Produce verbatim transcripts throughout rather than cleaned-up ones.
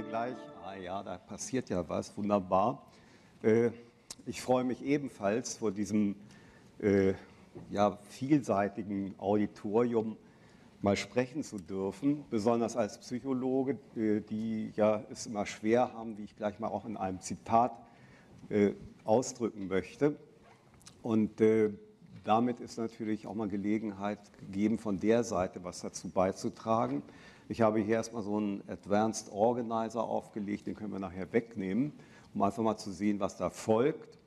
gleich, ah ja, da passiert ja was, wunderbar. Äh, ich freue mich ebenfalls vor diesem äh, ja, vielseitigen Auditorium mal sprechen zu dürfen, besonders als Psychologe, äh, die ja es immer schwer haben, wie ich gleich mal auch in einem Zitat äh, ausdrücken möchte. Und äh, damit ist natürlich auch mal Gelegenheit gegeben, von der Seite was dazu beizutragen. Ich habe hier erstmal so einen Advanced Organizer aufgelegt, den können wir nachher wegnehmen, um einfach mal zu sehen, was da folgt.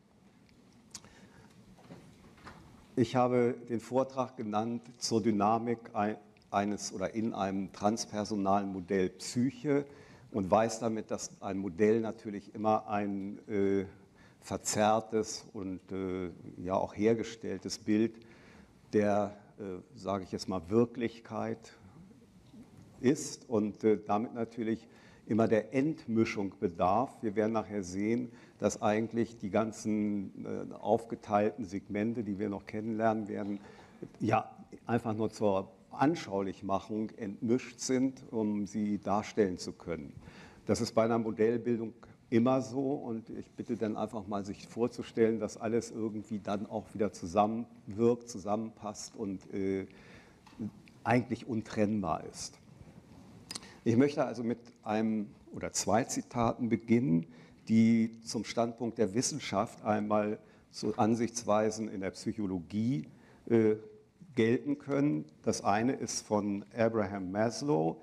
Ich habe den Vortrag genannt zur Dynamik eines oder in einem transpersonalen Modell Psyche und weiß damit, dass ein Modell natürlich immer ein äh, verzerrtes und äh, ja auch hergestelltes Bild der, äh, sage ich jetzt mal, Wirklichkeit ist und äh, damit natürlich immer der Entmischung bedarf. Wir werden nachher sehen, dass eigentlich die ganzen äh, aufgeteilten Segmente, die wir noch kennenlernen werden, ja einfach nur zur Anschaulichmachung entmischt sind, um sie darstellen zu können. Das ist bei einer Modellbildung immer so und ich bitte dann einfach mal sich vorzustellen, dass alles irgendwie dann auch wieder zusammenwirkt, zusammenpasst und äh, eigentlich untrennbar ist. Ich möchte also mit einem oder zwei Zitaten beginnen, die zum Standpunkt der Wissenschaft einmal zu Ansichtsweisen in der Psychologie äh, gelten können. Das eine ist von Abraham Maslow,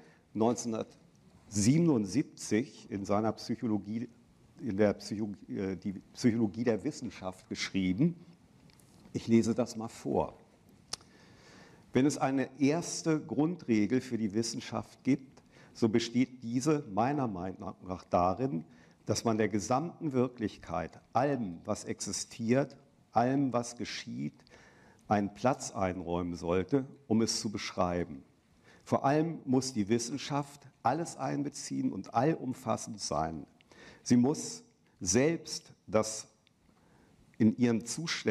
neunzehnhundertsiebenundsiebzig in seiner Psychologie, in der Psychologie, die Psychologie der Wissenschaft geschrieben. Ich lese das mal vor. Wenn es eine erste Grundregel für die Wissenschaft gibt, so besteht diese meiner Meinung nach darin, dass man der gesamten Wirklichkeit, allem, was existiert, allem, was geschieht, einen Platz einräumen sollte, um es zu beschreiben. Vor allem muss die Wissenschaft alles einbeziehen und allumfassend sein. Sie muss selbst das in ihren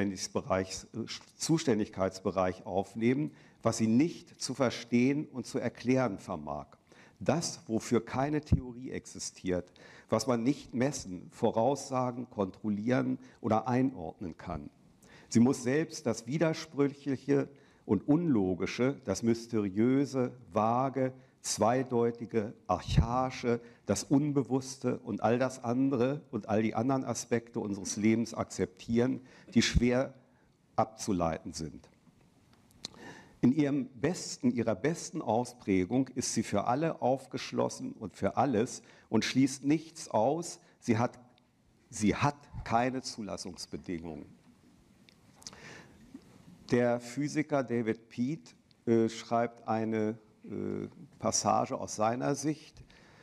Zuständigkeitsbereich aufnehmen, was sie nicht zu verstehen und zu erklären vermag. Das, wofür keine Theorie existiert, was man nicht messen, voraussagen, kontrollieren oder einordnen kann. Sie muss selbst das Widersprüchliche und Unlogische, das Mysteriöse, Vage, Zweideutige, Archaische, das Unbewusste und all das andere und all die anderen Aspekte unseres Lebens akzeptieren, die schwer abzuleiten sind. In ihrem besten, ihrer besten Ausprägung ist sie für alle aufgeschlossen und für alles und schließt nichts aus. Sie hat, sie hat keine Zulassungsbedingungen. Der Physiker David Peat äh, schreibt eine äh, Passage aus seiner Sicht.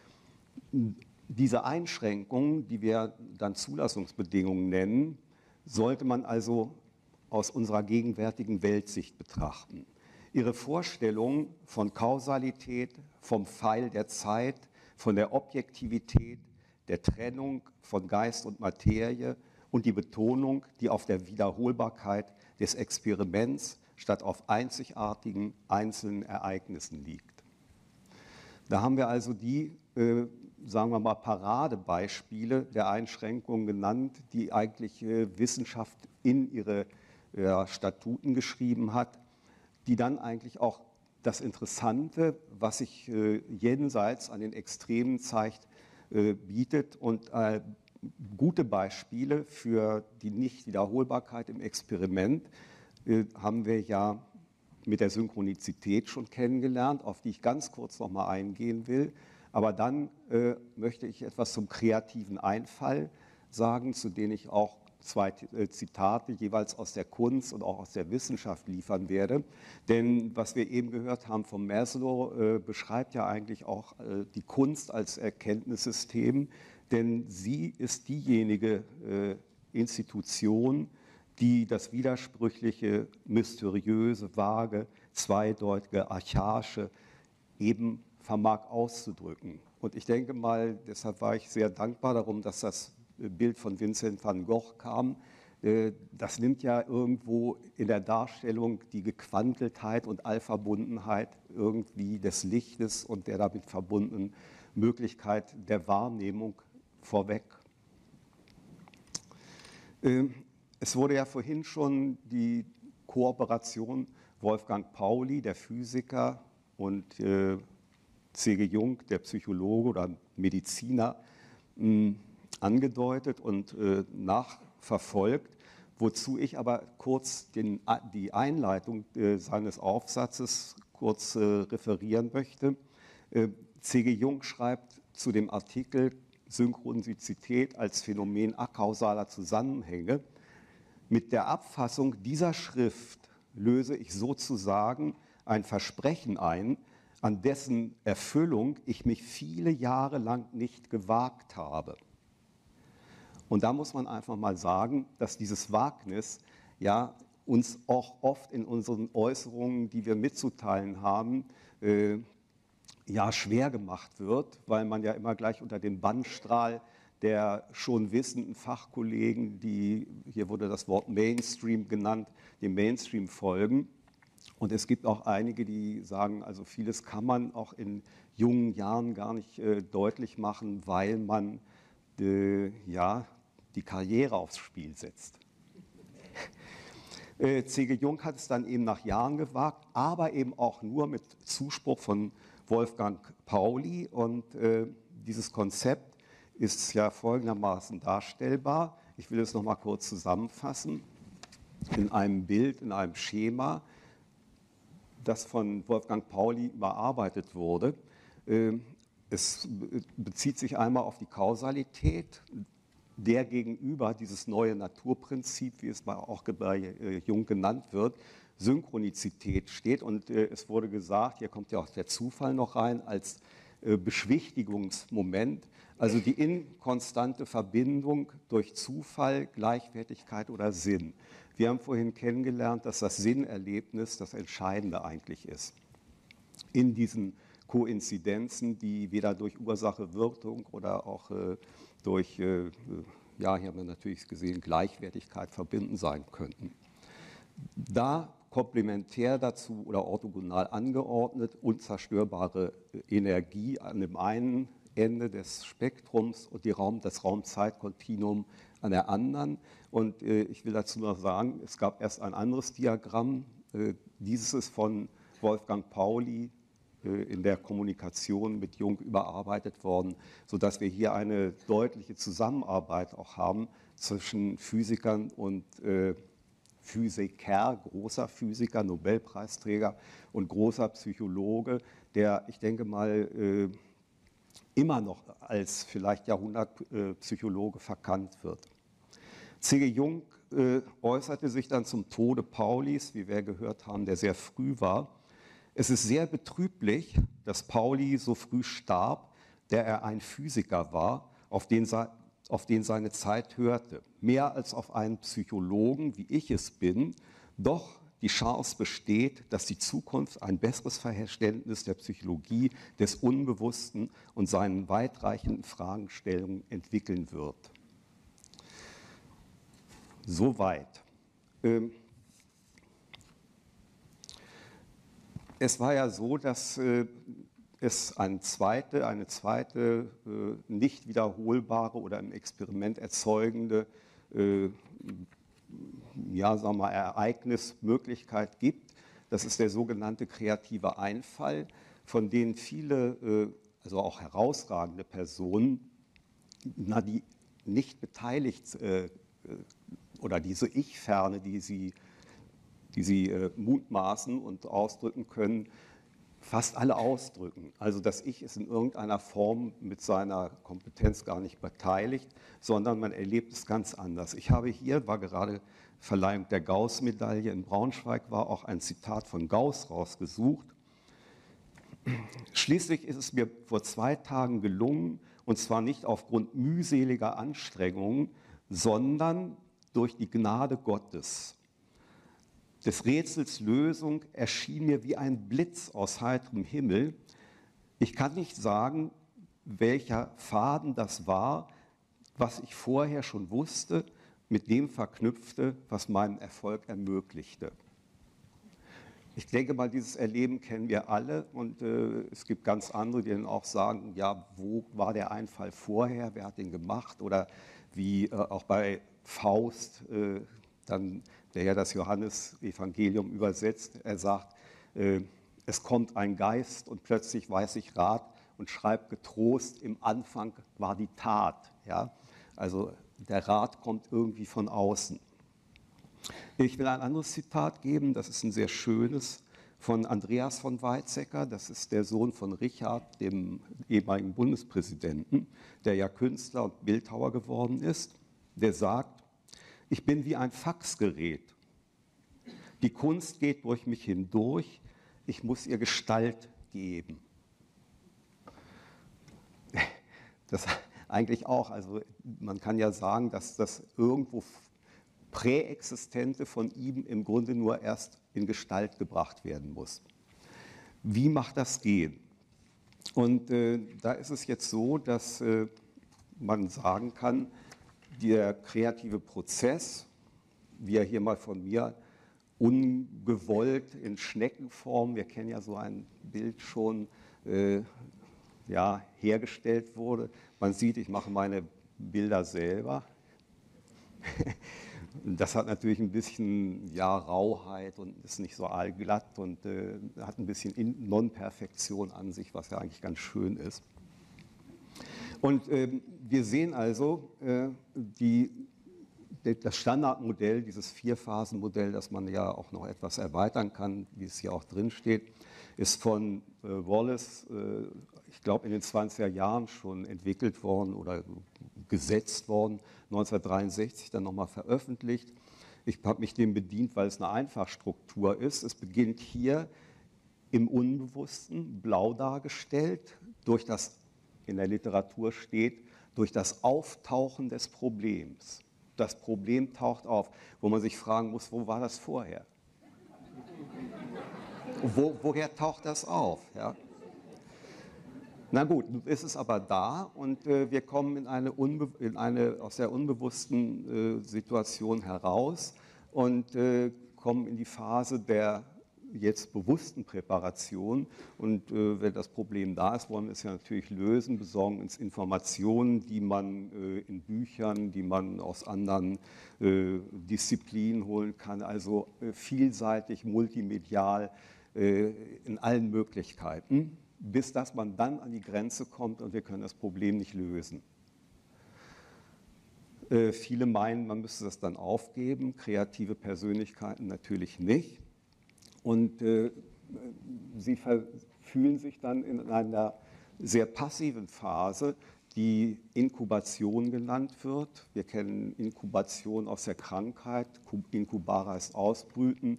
Diese Einschränkungen, die wir dann Zulassungsbedingungen nennen, sollte man also aus unserer gegenwärtigen Weltsicht betrachten. Ihre Vorstellung von Kausalität, vom Pfeil der Zeit, von der Objektivität, der Trennung von Geist und Materie und die Betonung, die auf der Wiederholbarkeit des Experiments statt auf einzigartigen einzelnen Ereignissen liegt. Da haben wir also die, äh, sagen wir mal, Paradebeispiele der Einschränkungen genannt, die eigentlich äh, Wissenschaft in ihre äh, Statuten geschrieben hat, die dann eigentlich auch das Interessante, was sich äh, jenseits an den Extremen zeigt, äh, bietet und äh, gute Beispiele für die Nichtwiederholbarkeit im Experiment äh, haben wir ja mit der Synchronizität schon kennengelernt, auf die ich ganz kurz noch mal eingehen will. Aber dann äh, möchte ich etwas zum kreativen Einfall sagen, zu dem ich auch zwei Zitate jeweils aus der Kunst und auch aus der Wissenschaft liefern werde. Denn was wir eben gehört haben von Maslow, äh, beschreibt ja eigentlich auch äh, die Kunst als Erkenntnissystem, denn sie ist diejenige äh, Institution, die das Widersprüchliche, Mysteriöse, Vage, Zweideutige, Archaische eben vermag auszudrücken. Und ich denke mal, deshalb war ich sehr dankbar darum, dass das Bild von Vincent van Gogh kam. Das nimmt ja irgendwo in der Darstellung die Gequanteltheit und Allverbundenheit irgendwie des Lichtes und der damit verbundenen Möglichkeit der Wahrnehmung vorweg. Es wurde ja vorhin schon die Kooperation Wolfgang Pauli, der Physiker, und äh, C G Jung, der Psychologe oder Mediziner, mh, angedeutet und äh, nachverfolgt, wozu ich aber kurz den, die Einleitung äh, seines Aufsatzes kurz äh, referieren möchte. Äh, C G Jung schreibt zu dem Artikel Synchronizität als Phänomen akausaler Zusammenhänge: Mit der Abfassung dieser Schrift löse ich sozusagen ein Versprechen ein, an dessen Erfüllung ich mich viele Jahre lang nicht gewagt habe. Und da muss man einfach mal sagen, dass dieses Wagnis ja uns auch oft in unseren Äußerungen, die wir mitzuteilen haben, äh, ja schwer gemacht wird, weil man ja immer gleich unter dem Bannstrahl der schon wissenden Fachkollegen, die, hier wurde das Wort Mainstream genannt, dem Mainstream folgen. Und es gibt auch einige, die sagen, also vieles kann man auch in jungen Jahren gar nicht äh, deutlich machen, weil man äh, ja, die Karriere aufs Spiel setzt. äh, C G Jung hat es dann eben nach Jahren gewagt, aber eben auch nur mit Zuspruch von Wolfgang Pauli. Und äh, dieses Konzept ist ja folgendermaßen darstellbar. Ich will es noch mal kurz zusammenfassen. In einem Bild, in einem Schema, das von Wolfgang Pauli überarbeitet wurde. Es bezieht sich einmal auf die Kausalität, der gegenüber dieses neue Naturprinzip, wie es auch bei Jung genannt wird, Synchronizität steht. Und es wurde gesagt, hier kommt ja auch der Zufall noch rein, als Beschwichtigungsmoment, also die inkonstante Verbindung durch Zufall, Gleichwertigkeit oder Sinn. Wir haben vorhin kennengelernt, dass das Sinnerlebnis das Entscheidende eigentlich ist. In diesen Koinzidenzen, die weder durch Ursache, Wirkung oder auch äh, durch, äh, ja, hier haben wir natürlich gesehen, Gleichwertigkeit verbunden sein könnten. Da komplementär dazu oder orthogonal angeordnet, unzerstörbare Energie an dem einen Ende des Spektrums und die Raum, das Raum-Zeit-Kontinuum an der anderen. Und äh, ich will dazu noch sagen, es gab erst ein anderes Diagramm, äh, dieses ist von Wolfgang Pauli äh, in der Kommunikation mit Jung überarbeitet worden, sodass wir hier eine deutliche Zusammenarbeit auch haben zwischen Physikern und äh, Physiker, großer Physiker, Nobelpreisträger und großer Psychologe, der, ich denke mal, äh, immer noch als vielleicht Jahrhundertpsychologe verkannt wird. C G Jung äh, äußerte sich dann zum Tode Paulis, wie wir gehört haben, der sehr früh war. Es ist sehr betrüblich, dass Pauli so früh starb, der er ein Physiker war, auf den, auf den seine Zeit hörte. Mehr als auf einen Psychologen, wie ich es bin, doch die Chance besteht, dass die Zukunft ein besseres Verständnis der Psychologie des Unbewussten und seinen weitreichenden Fragestellungen entwickeln wird. Soweit. Ähm es war ja so, dass äh, es eine zweite, eine zweite äh, nicht wiederholbare oder im Experiment erzeugende äh, ja, sagen wir mal, Ereignismöglichkeit gibt. Das ist der sogenannte kreative Einfall, von denen viele, also auch herausragende Personen, na, die nicht beteiligt oder diese Ich-Ferne, die sie, die sie mutmaßen und ausdrücken können, fast alle ausdrücken. Also das Ich ist in irgendeiner Form mit seiner Kompetenz gar nicht beteiligt, sondern man erlebt es ganz anders. Ich habe hier, war gerade Verleihung der Gauß-Medaille in Braunschweig, war auch ein Zitat von Gauß rausgesucht. Schließlich ist es mir vor zwei Tagen gelungen, und zwar nicht aufgrund mühseliger Anstrengungen, sondern durch die Gnade Gottes. Des Rätsels Lösung erschien mir wie ein Blitz aus heiterem Himmel. Ich kann nicht sagen, welcher Faden das war, was ich vorher schon wusste, mit dem verknüpfte, was meinen Erfolg ermöglichte. Ich denke mal, dieses Erleben kennen wir alle und äh, es gibt ganz andere, die dann auch sagen, ja, wo war der Einfall vorher, wer hat den gemacht oder wie äh, auch bei Faust, äh, dann, der ja das Johannesevangelium übersetzt, er sagt, äh, es kommt ein Geist und plötzlich weiß ich Rat und schreibt getrost, im Anfang war die Tat. Ja? Also der Rat kommt irgendwie von außen. Ich will ein anderes Zitat geben, das ist ein sehr schönes, von Andreas von Weizsäcker, das ist der Sohn von Richard, dem ehemaligen Bundespräsidenten, der ja Künstler und Bildhauer geworden ist. Der sagt, ich bin wie ein Faxgerät. Die Kunst geht durch mich hindurch, ich muss ihr Gestalt geben. Das eigentlich auch, also man kann ja sagen, dass das irgendwo Präexistente von ihm im Grunde nur erst in Gestalt gebracht werden muss. Wie macht das gehen? Und äh, da ist es jetzt so, dass äh, man sagen kann, der kreative Prozess, wie er hier mal von mir ungewollt in Schneckenform, wir kennen ja so ein Bild schon, äh, ja, hergestellt wurde. Man sieht, ich mache meine Bilder selber. Das hat natürlich ein bisschen ja, Rauheit und ist nicht so allglatt und äh, hat ein bisschen Non-Perfektion an sich, was ja eigentlich ganz schön ist. Und äh, wir sehen also, äh, die, das Standardmodell, dieses Vierphasenmodell, das man ja auch noch etwas erweitern kann, wie es hier auch drin steht, ist von äh, Wallace, äh, ich glaube in den zwanziger Jahren schon entwickelt worden oder gesetzt worden, neunzehnhundertdreiundsechzig dann nochmal veröffentlicht. Ich habe mich dem bedient, weil es eine Einfachstruktur ist. Es beginnt hier im Unbewussten, blau dargestellt, durch das, in der Literatur steht, durch das Auftauchen des Problems. Das Problem taucht auf, wo man sich fragen muss, wo war das vorher? Wo, woher taucht das auf? Ja? Na gut, nun ist es aber da und äh, wir kommen in eine, Unbe in eine aus der unbewussten äh, Situation heraus und äh, kommen in die Phase der jetzt bewussten Präparation. Und äh, wenn das Problem da ist, wollen wir es ja natürlich lösen, besorgen uns Informationen, die man äh, in Büchern, die man aus anderen äh, Disziplinen holen kann, also äh, vielseitig, multimedial, äh, in allen Möglichkeiten, bis dass man dann an die Grenze kommt und wir können das Problem nicht lösen. Äh, viele meinen, man müsste das dann aufgeben, kreative Persönlichkeiten natürlich nicht. Und äh, sie fühlen sich dann in einer sehr passiven Phase, die Inkubation genannt wird. Wir kennen Inkubation aus der Krankheit, Inkubara ist Ausbrüten.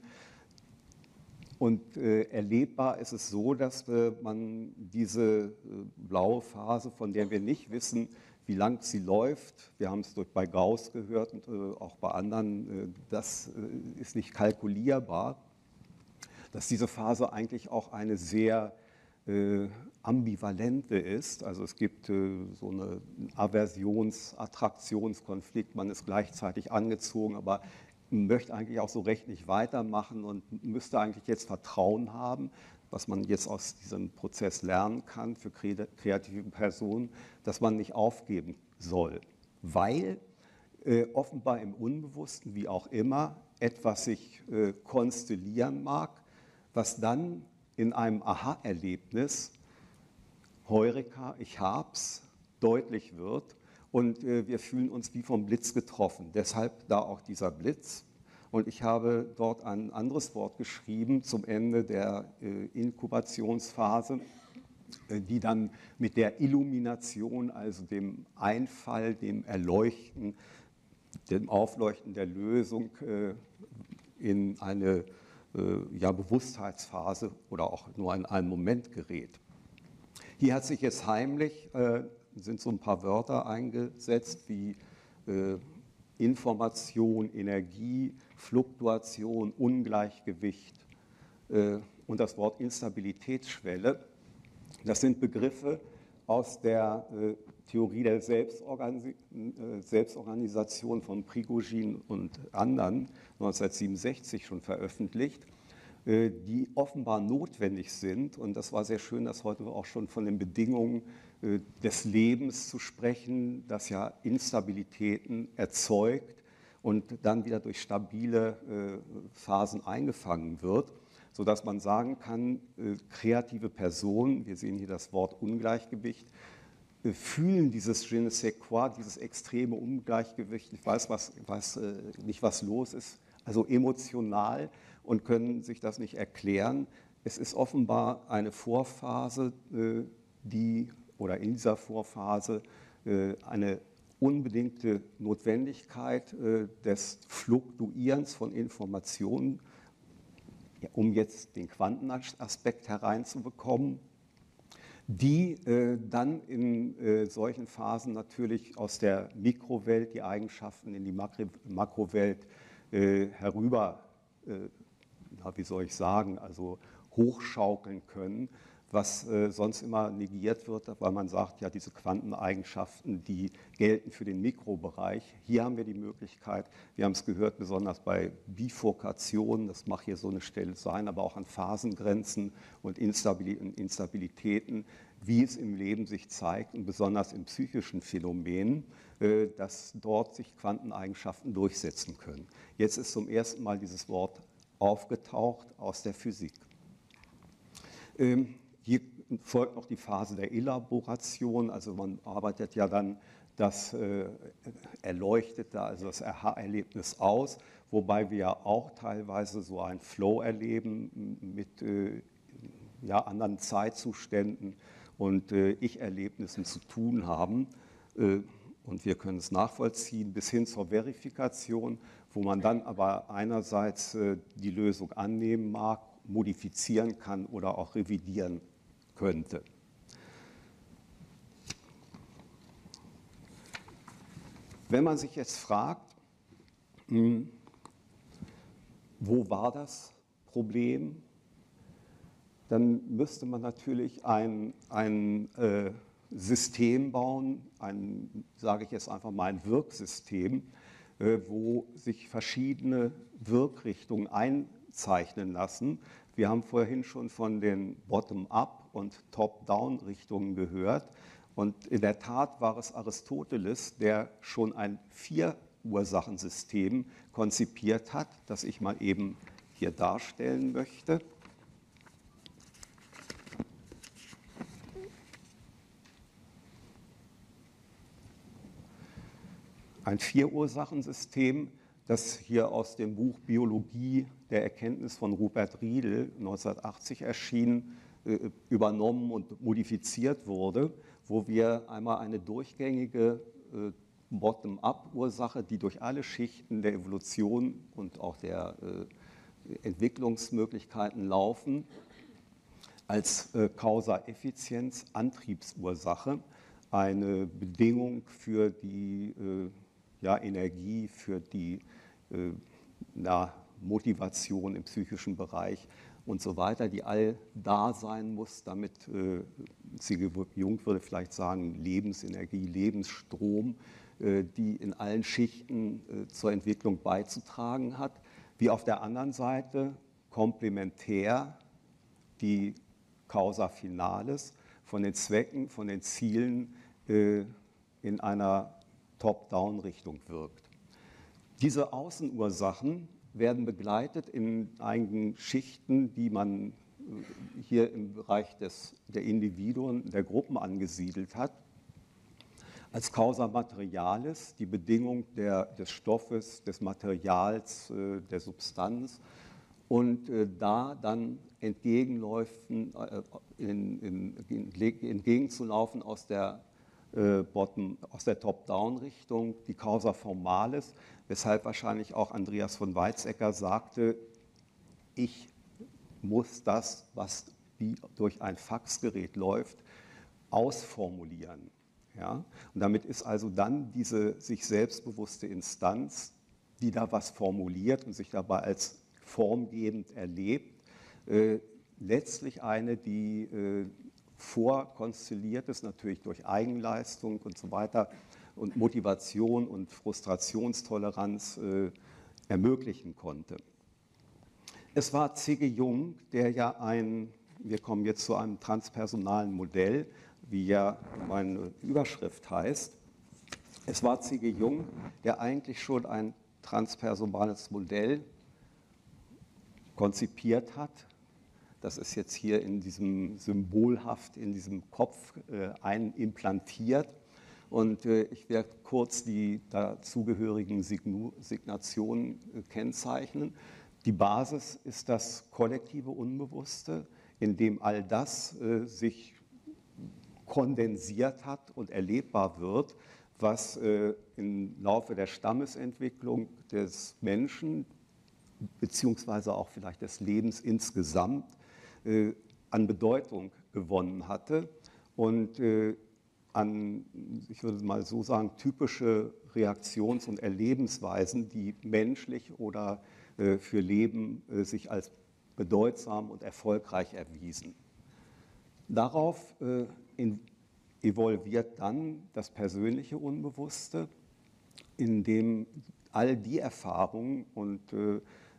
Und äh, erlebbar ist es so, dass äh, man diese äh, blaue Phase, von der wir nicht wissen, wie lang sie läuft, wir haben es durch bei Gauss gehört und äh, auch bei anderen, äh, das äh, ist nicht kalkulierbar, dass diese Phase eigentlich auch eine sehr äh, ambivalente ist. Also es gibt äh, so einen Aversions-Attraktionskonflikt, man ist gleichzeitig angezogen, aber möchte eigentlich auch so recht nicht weitermachen und müsste eigentlich jetzt Vertrauen haben, was man jetzt aus diesem Prozess lernen kann für kreative Personen, dass man nicht aufgeben soll, weil äh, offenbar im Unbewussten, wie auch immer, etwas sich äh, konstellieren mag, was dann in einem Aha-Erlebnis, Heureka, ich hab's, deutlich wird. Und äh, wir fühlen uns wie vom Blitz getroffen. Deshalb da auch dieser Blitz. Und ich habe dort ein anderes Wort geschrieben zum Ende der äh, Inkubationsphase, äh, die dann mit der Illumination, also dem Einfall, dem Erleuchten, dem Aufleuchten der Lösung äh, in eine äh, ja, Bewusstheitsphase oder auch nur in einen Moment gerät. Hier hat sich jetzt heimlich äh, sind so ein paar Wörter eingesetzt wie äh, Information, Energie, Fluktuation, Ungleichgewicht äh, und das Wort Instabilitätsschwelle. Das sind Begriffe aus der äh, Theorie der Selbstorgan äh, Selbstorganisation von Prigogine und anderen, neunzehnhundertsiebenundsechzig schon veröffentlicht. äh, die offenbar notwendig sind. Und das war sehr schön, dass heute auch schon von den Bedingungen äh, des Lebens zu sprechen, das ja Instabilitäten erzeugt und dann wieder durch stabile äh, Phasen eingefangen wird, sodass man sagen kann, äh, kreative Personen, wir sehen hier das Wort Ungleichgewicht, äh, fühlen dieses je ne sais quoi, dieses extreme Ungleichgewicht, ich weiß, was, weiß äh, nicht, was los ist, also emotional, und können sich das nicht erklären. Es ist offenbar eine Vorphase, äh, die, oder in dieser Vorphase äh, eine unbedingte Notwendigkeit äh, des Fluktuierens von Informationen, ja, um jetzt den Quantenaspekt hereinzubekommen, die äh, dann in äh, solchen Phasen natürlich aus der Mikrowelt die Eigenschaften in die Makro Makrowelt äh, herüber, äh, na, wie soll ich sagen, also hochschaukeln können, was äh, sonst immer negiert wird, weil man sagt, ja, diese Quanteneigenschaften, die gelten für den Mikrobereich. Hier haben wir die Möglichkeit, wir haben es gehört, besonders bei Bifurkationen, das mag hier so eine Stelle sein, aber auch an Phasengrenzen und Instabilitäten, wie es im Leben sich zeigt und besonders in psychischen Phänomenen, äh, dass dort sich Quanteneigenschaften durchsetzen können. Jetzt ist zum ersten Mal dieses Wort aufgetaucht aus der Physik. Ähm, Hier folgt noch die Phase der Elaboration, also man arbeitet ja dann das äh, Erleuchtete, also das Aha-Erlebnis aus, wobei wir ja auch teilweise so ein Flow erleben mit äh, ja, anderen Zeitzuständen und äh, Ich-Erlebnissen zu tun haben. Äh, und wir können es nachvollziehen bis hin zur Verifikation, wo man dann aber einerseits äh, die Lösung annehmen mag, modifizieren kann oder auch revidieren könnte. Wenn man sich jetzt fragt, hm, wo war das Problem, dann müsste man natürlich ein, ein äh, System bauen, ein, sage ich jetzt einfach mal ein Wirksystem, äh, wo sich verschiedene Wirkrichtungen einzeichnen lassen. Wir haben vorhin schon von den Bottom-up- und Top-down-Richtungen gehört. Und in der Tat war es Aristoteles, der schon ein Vier-Ursachen-System konzipiert hat, das ich mal eben hier darstellen möchte. Ein Vier-Ursachen-System, das hier aus dem Buch Biologie der Erkenntnis von Rupert Riedel neunzehnhundertachtzig erschienen, übernommen und modifiziert wurde, wo wir einmal eine durchgängige Bottom-up-Ursache, die durch alle Schichten der Evolution und auch der Entwicklungsmöglichkeiten laufen, als Causa-Effizienz, Antriebsursache, eine Bedingung für die ja, Energie, für die na, Motivation im psychischen Bereich und so weiter, die all da sein muss, damit, äh, Sigrid Jung würde vielleicht sagen, Lebensenergie, Lebensstrom, äh, die in allen Schichten äh, zur Entwicklung beizutragen hat, wie auf der anderen Seite komplementär die Causa Finalis von den Zwecken, von den Zielen äh, in einer Top-Down-Richtung wirkt. Diese Außenursachen werden begleitet in einigen Schichten, die man hier im Bereich des, der Individuen, der Gruppen angesiedelt hat, als Causa Materialis, die Bedingung der, des Stoffes, des Materials, äh, der Substanz, und äh, da dann entgegenlaufen, äh, in, in, in, entgegenzulaufen aus der Bottom, aus der Top-Down-Richtung, die Causa Formalis, weshalb wahrscheinlich auch Andreas von Weizsäcker sagte, ich muss das, was wie durch ein Faxgerät läuft, ausformulieren. Ja? Und damit ist also dann diese sich selbstbewusste Instanz, die da was formuliert und sich dabei als formgebend erlebt, äh, letztlich eine, die äh, vorkonstelliert ist, natürlich durch Eigenleistung und so weiter und Motivation und Frustrationstoleranz äh, ermöglichen konnte. Es war C G Jung, der ja ein, wir kommen jetzt zu einem transpersonalen Modell, wie ja meine Überschrift heißt. Es war C G Jung, der eigentlich schon ein transpersonales Modell konzipiert hat. Das ist jetzt hier in diesem symbolhaft in diesem Kopf äh, einimplantiert. Und äh, ich werde kurz die dazugehörigen Signu Signationen äh, kennzeichnen. Die Basis ist das kollektive Unbewusste, in dem all das äh, sich kondensiert hat und erlebbar wird, was äh, im Laufe der Stammesentwicklung des Menschen, beziehungsweise auch vielleicht des Lebens insgesamt, äh, an Bedeutung gewonnen hatte und äh, an, ich würde mal so sagen, typische Reaktions- und Erlebensweisen, die menschlich oder äh, für Leben äh, sich als bedeutsam und erfolgreich erwiesen. Darauf äh, in, evolviert dann das persönliche Unbewusste, in dem all die Erfahrungen und äh,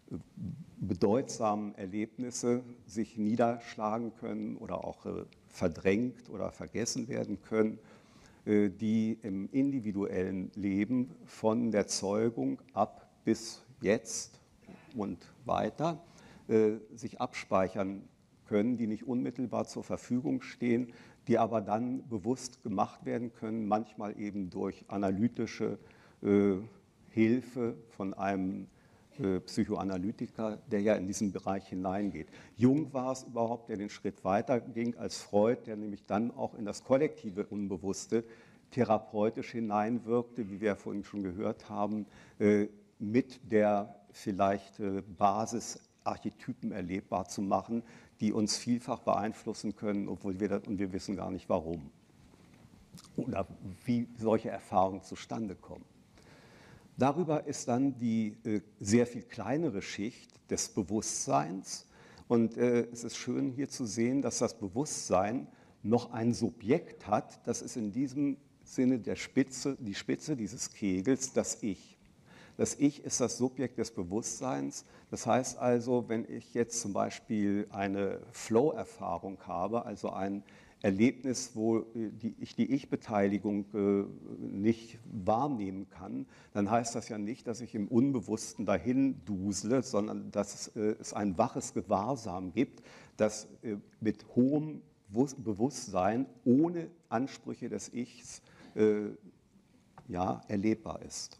bedeutsamen Erlebnisse sich niederschlagen können oder auch äh, verdrängt oder vergessen werden können, äh, die im individuellen Leben von der Zeugung ab bis jetzt und weiter äh, sich abspeichern können, die nicht unmittelbar zur Verfügung stehen, die aber dann bewusst gemacht werden können, manchmal eben durch analytische äh, Hilfe von einem äh, Psychoanalytiker, der ja in diesen Bereich hineingeht. Jung war es überhaupt, der den Schritt weiter ging als Freud, der nämlich dann auch in das kollektive Unbewusste therapeutisch hineinwirkte, wie wir ja vorhin schon gehört haben, äh, mit der vielleicht äh, Basis Archetypen erlebbar zu machen, die uns vielfach beeinflussen können, obwohl wir das, und wir wissen gar nicht warum oder wie solche Erfahrungen zustande kommen. Darüber ist dann die äh, sehr viel kleinere Schicht des Bewusstseins und äh, es ist schön hier zu sehen, dass das Bewusstsein noch ein Subjekt hat, das ist in diesem Sinne der Spitze, die Spitze dieses Kegels, das Ich. Das Ich ist das Subjekt des Bewusstseins. Das heißt also, wenn ich jetzt zum Beispiel eine Flow-Erfahrung habe, also ein Erlebnis, wo die, ich die Ich-Beteiligung äh, nicht wahrnehmen kann, dann heißt das ja nicht, dass ich im Unbewussten dahin dusele, sondern dass äh, es ein waches Gewahrsam gibt, das äh, mit hohem Bewusstsein ohne Ansprüche des Ichs äh, ja, erlebbar ist.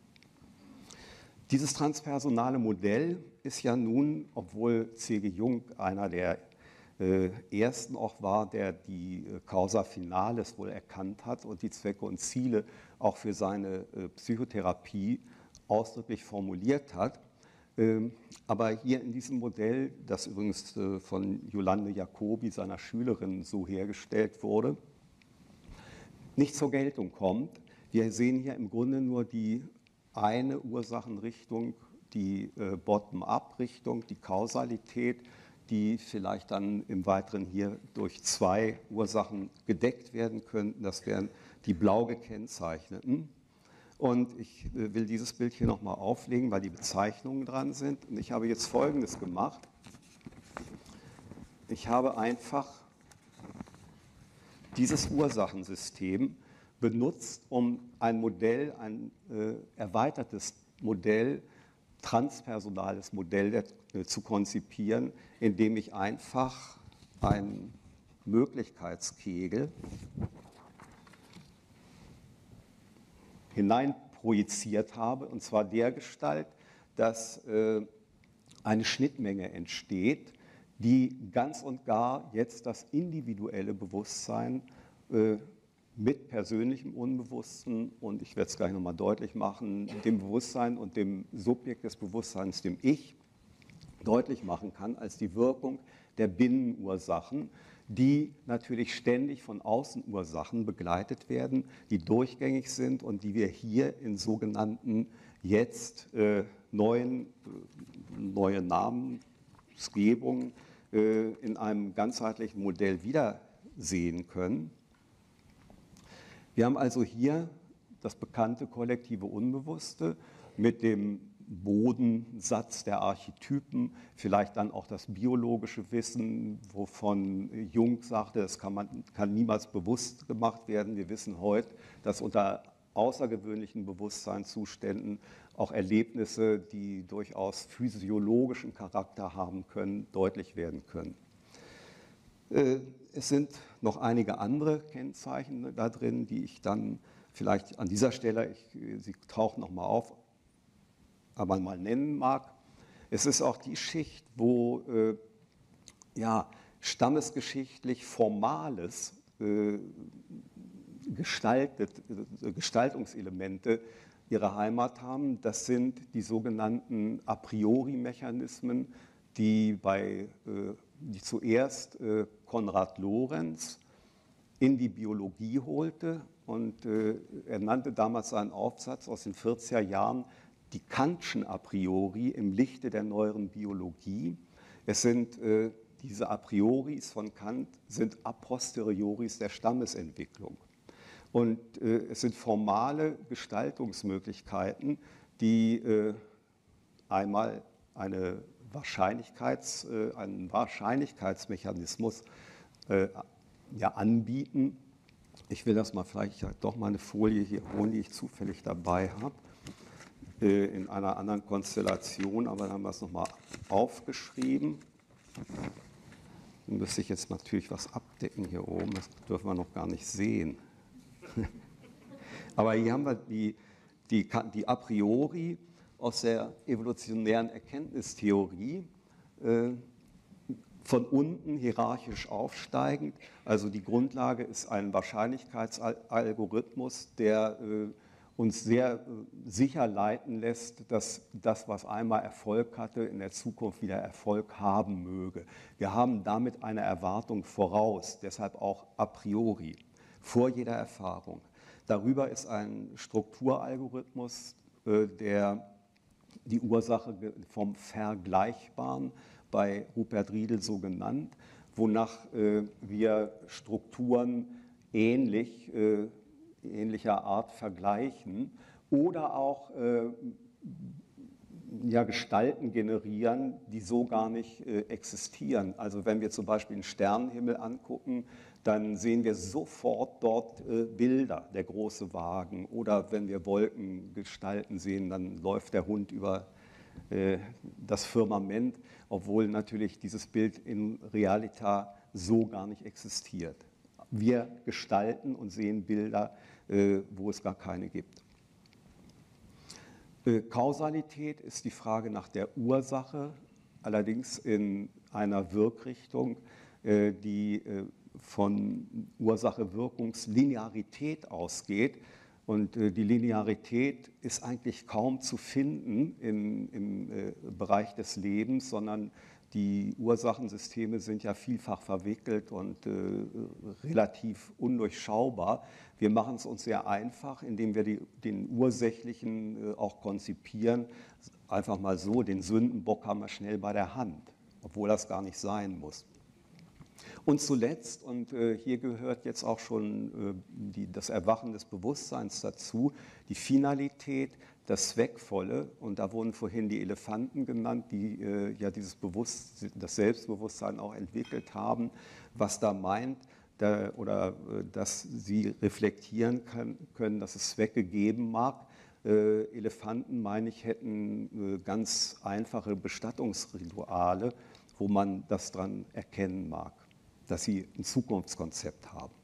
Dieses transpersonale Modell ist ja nun, obwohl C G Jung einer der äh, ersten auch war, der die äh, Causa Finalis wohl erkannt hat und die Zwecke und Ziele auch für seine äh, Psychotherapie ausdrücklich formuliert hat. Ähm, aber hier in diesem Modell, das übrigens äh, von Yolande Jacobi, seiner Schülerin, so hergestellt wurde, nicht zur Geltung kommt. Wir sehen hier im Grunde nur die eine Ursachenrichtung, die äh, Bottom-up-Richtung, die Kausalität, die vielleicht dann im Weiteren hier durch zwei Ursachen gedeckt werden könnten. Das wären die blau gekennzeichneten. Und ich äh, will dieses Bild hier nochmal auflegen, weil die Bezeichnungen dran sind. Und ich habe jetzt Folgendes gemacht. Ich habe einfach dieses Ursachensystem benutzt, um ein Modell, ein äh, erweitertes Modell, transpersonales Modell der, äh, zu konzipieren, indem ich einfach einen Möglichkeitskegel hineinprojiziert habe, und zwar dergestalt, dass äh, eine Schnittmenge entsteht, die ganz und gar jetzt das individuelle Bewusstsein äh, mit persönlichem Unbewussten und ich werde es gleich nochmal deutlich machen, dem Bewusstsein und dem Subjekt des Bewusstseins, dem Ich, deutlich machen kann als die Wirkung der Binnenursachen, die natürlich ständig von Außenursachen begleitet werden, die durchgängig sind und die wir hier in sogenannten jetzt äh, neuen, äh, neue Namensgebungen äh, in einem ganzheitlichen Modell wiedersehen können. Wir haben also hier das bekannte kollektive Unbewusste mit dem Bodensatz der Archetypen, vielleicht dann auch das biologische Wissen, wovon Jung sagte, das kann, man, kann niemals bewusst gemacht werden. Wir wissen heute, dass unter außergewöhnlichen Bewusstseinszuständen auch Erlebnisse, die durchaus physiologischen Charakter haben können, deutlich werden können. Es sind noch einige andere Kennzeichen da drin, die ich dann vielleicht an dieser Stelle, ich, sie tauchen nochmal auf, aber mal nennen mag. Es ist auch die Schicht, wo äh, ja, stammesgeschichtlich Formales äh, gestaltet, äh, Gestaltungselemente ihre Heimat haben. Das sind die sogenannten A priori-Mechanismen, die, bei, äh, die zuerst äh, Konrad Lorenz in die Biologie holte. Und äh, er nannte damals seinen Aufsatz aus den vierziger Jahren die Kantschen A priori im Lichte der neueren Biologie. Es sind äh, diese A prioris von Kant sind A posterioris der Stammesentwicklung. Und äh, es sind formale Gestaltungsmöglichkeiten, die äh, einmal eine Wahrscheinlichkeits, äh, einen Wahrscheinlichkeitsmechanismus äh, ja, anbieten. Ich will das mal vielleicht doch mal eine Folie hier holen, die ich zufällig dabei habe, äh, in einer anderen Konstellation, aber dann haben wir es nochmal aufgeschrieben. Dann müsste ich jetzt natürlich was abdecken hier oben, das dürfen wir noch gar nicht sehen. Aber hier haben wir die, die, die A priori aus der evolutionären Erkenntnistheorie, äh, von unten hierarchisch aufsteigend. Also die Grundlage ist ein Wahrscheinlichkeitsalgorithmus, der äh, uns sehr äh, sicher leiten lässt, dass das, was einmal Erfolg hatte, in der Zukunft wieder Erfolg haben möge. Wir haben damit eine Erwartung voraus, deshalb auch a priori, vor jeder Erfahrung. Darüber ist ein Strukturalgorithmus, äh, der die Ursache vom Vergleichbaren, bei Rupert Riedel so genannt, wonach äh, wir Strukturen ähnlich, äh, ähnlicher Art vergleichen oder auch äh, ja, Gestalten generieren, die so gar nicht äh, existieren. Also wenn wir zum Beispiel den Sternenhimmel angucken, dann sehen wir sofort dort äh, Bilder, der große Wagen. Oder wenn wir Wolkengestalten sehen, dann läuft der Hund über äh, das Firmament, obwohl natürlich dieses Bild in Realita so gar nicht existiert. Wir gestalten und sehen Bilder, äh, wo es gar keine gibt. Äh, Kausalität ist die Frage nach der Ursache, allerdings in einer Wirkrichtung, äh, die äh, von Ursache-Wirkungslinearität ausgeht. Und äh, die Linearität ist eigentlich kaum zu finden in, im äh, Bereich des Lebens, sondern die Ursachensysteme sind ja vielfach verwickelt und äh, relativ undurchschaubar. Wir machen es uns sehr einfach, indem wir die, den Ursächlichen äh, auch konzipieren. Einfach mal so, den Sündenbock haben wir schnell bei der Hand, obwohl das gar nicht sein muss. Und zuletzt, und äh, hier gehört jetzt auch schon äh, die, das Erwachen des Bewusstseins dazu, die Finalität, das Zweckvolle. Und da wurden vorhin die Elefanten genannt, die äh, ja dieses Bewusst, das Selbstbewusstsein auch entwickelt haben, was da meint, da, oder äh, dass sie reflektieren kann, können, dass es Zwecke geben mag. Äh, Elefanten, meine ich, hätten äh, ganz einfache Bestattungsrituale, wo man das dran erkennen mag, dass sie ein Zukunftskonzept haben.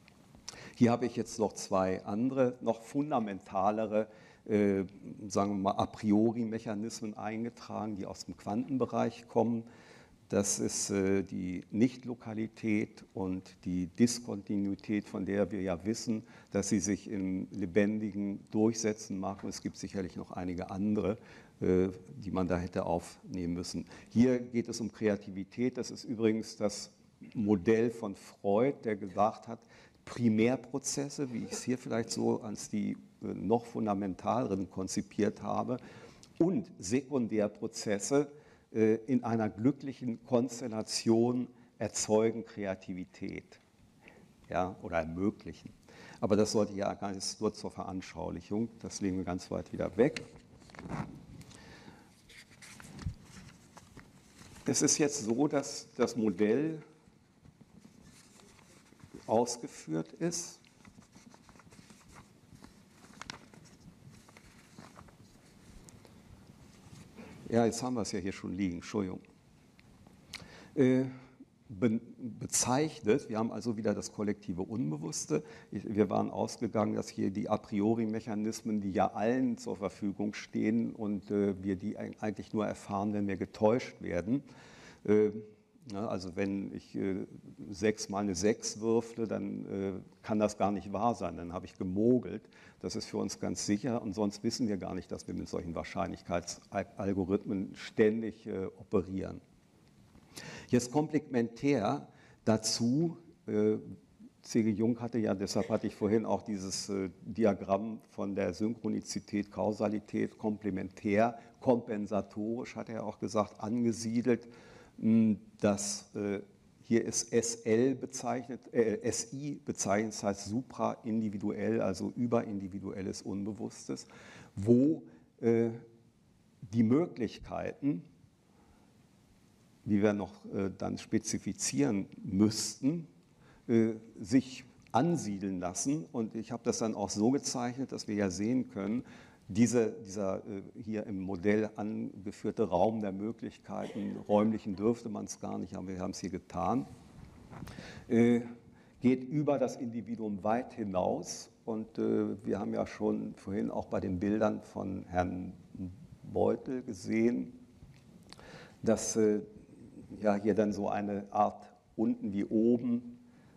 Hier habe ich jetzt noch zwei andere, noch fundamentalere, äh, sagen wir mal, a priori Mechanismen eingetragen, die aus dem Quantenbereich kommen. Das ist äh, die Nichtlokalität und die Diskontinuität, von der wir ja wissen, dass sie sich im Lebendigen durchsetzen mag. Und es gibt sicherlich noch einige andere, äh, die man da hätte aufnehmen müssen. Hier geht es um Kreativität. Das ist übrigens das Modell von Freud, der gesagt hat, Primärprozesse, wie ich es hier vielleicht so als die noch fundamentaleren konzipiert habe, und Sekundärprozesse äh, in einer glücklichen Konstellation erzeugen Kreativität, ja, oder ermöglichen. Aber das sollte ja gar nicht nur zur Veranschaulichung, das legen wir ganz weit wieder weg. Es ist jetzt so, dass das Modell ausgeführt ist. Ja, jetzt haben wir es ja hier schon liegen, Entschuldigung. Äh, be bezeichnet, wir haben also wieder das kollektive Unbewusste. Ich, wir waren ausgegangen, dass hier die A-priori-Mechanismen, die ja allen zur Verfügung stehen und äh, wir die eigentlich nur erfahren, wenn wir getäuscht werden. Äh, Ja, also wenn ich äh, sechs mal eine sechs würfle, dann äh, kann das gar nicht wahr sein, dann habe ich gemogelt. Das ist für uns ganz sicher und sonst wissen wir gar nicht, dass wir mit solchen Wahrscheinlichkeitsalgorithmen ständig äh, operieren. Jetzt komplementär dazu, äh, C G. Jung hatte ja, deshalb hatte ich vorhin auch dieses äh, Diagramm von der Synchronizität, Kausalität, komplementär, kompensatorisch, hat er auch gesagt, angesiedelt. Das, äh, hier ist S L bezeichnet, äh, S I bezeichnet, das heißt supraindividuell, also überindividuelles Unbewusstes, wo äh, die Möglichkeiten, die wir noch äh, dann spezifizieren müssten, äh, sich ansiedeln lassen. Und ich habe das dann auch so gezeichnet, dass wir ja sehen können, Diese, dieser äh, hier im Modell angeführte Raum der Möglichkeiten, räumlichen dürfte man es gar nicht, aber wir haben es hier getan, äh, geht über das Individuum weit hinaus. Und äh, wir haben ja schon vorhin auch bei den Bildern von Herrn Beutel gesehen, dass äh, ja, hier dann so eine Art unten wie oben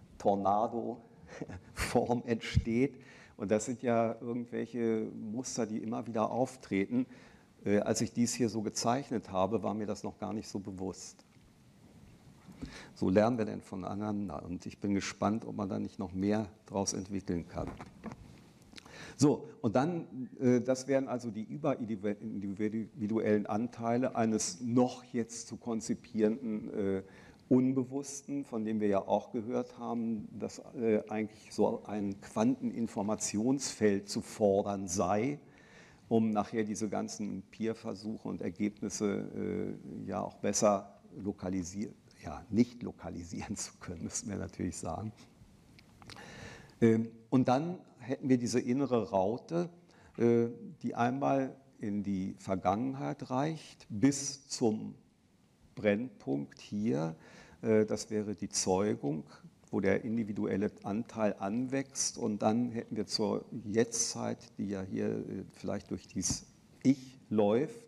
Tornado-Form entsteht. Und das sind ja irgendwelche Muster, die immer wieder auftreten. Äh, als ich dies hier so gezeichnet habe, war mir das noch gar nicht so bewusst. So lernen wir denn voneinander. Und ich bin gespannt, ob man da nicht noch mehr daraus entwickeln kann. So, und dann, äh, das wären also die überindividuellen Anteile eines noch jetzt zu konzipierenden äh, Unbewussten, von dem wir ja auch gehört haben, dass äh, eigentlich so ein Quanteninformationsfeld zu fordern sei, um nachher diese ganzen Peer-Versuche und Ergebnisse äh, ja auch besser lokalisieren, ja, nicht lokalisieren zu können, müssen wir natürlich sagen. Ähm, und dann hätten wir diese innere Raute, äh, die einmal in die Vergangenheit reicht, bis zum Brennpunkt hier, das wäre die Zeugung, wo der individuelle Anteil anwächst und dann hätten wir zur Jetztzeit, die ja hier vielleicht durch dieses Ich läuft,